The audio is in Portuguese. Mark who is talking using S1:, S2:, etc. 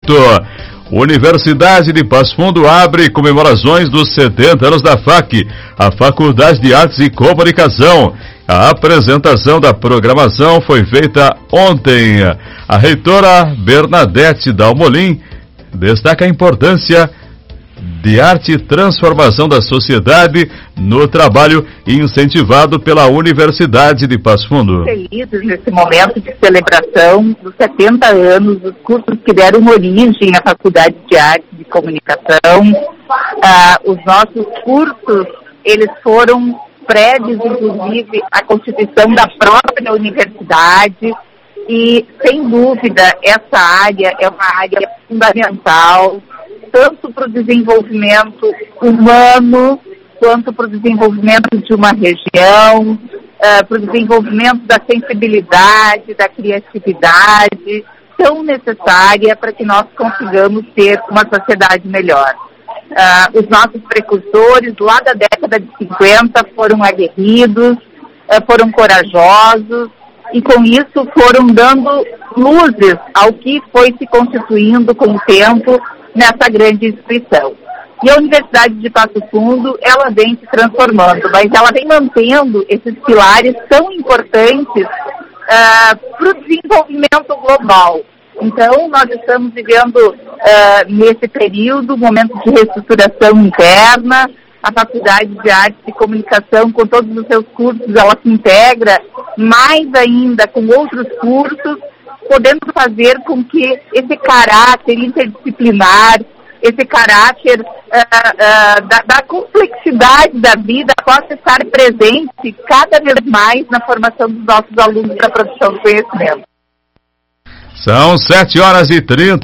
S1: Universidade de Passo Fundo abre comemorações dos 70 anos da FAC, a Faculdade de Artes e Comunicação. A apresentação da programação foi feita ontem. A reitora Bernadette Dalmolin destaca a importância de arte e transformação da sociedade no trabalho incentivado pela Universidade de Passo Fundo.
S2: Felizes nesse momento de celebração dos 70 anos dos cursos que deram origem à Faculdade de Artes e Comunicação. Os nossos cursos, eles foram prévios, inclusive, à constituição da própria universidade e, sem dúvida, essa área é uma área fundamental, tanto para o desenvolvimento humano, quanto para o desenvolvimento de uma região, para o desenvolvimento da sensibilidade, da criatividade, tão necessária para que nós consigamos ter uma sociedade melhor. Os nossos precursores, lá da década de 50, foram aguerridos, foram corajosos, e com isso foram dando luzes ao que foi se constituindo com o tempo nessa grande instituição. E a Universidade de Passo Fundo, ela vem se transformando, mas ela vem mantendo esses pilares tão importantes para o desenvolvimento global. Então, nós estamos vivendo nesse período um momento de reestruturação interna. A Faculdade de Artes e Comunicação, com todos os seus cursos, ela se integra mais ainda com outros cursos, podendo fazer com que esse caráter interdisciplinar, esse caráter da complexidade da vida possa estar presente cada vez mais na formação dos nossos alunos da produção do conhecimento.
S1: São 7h30.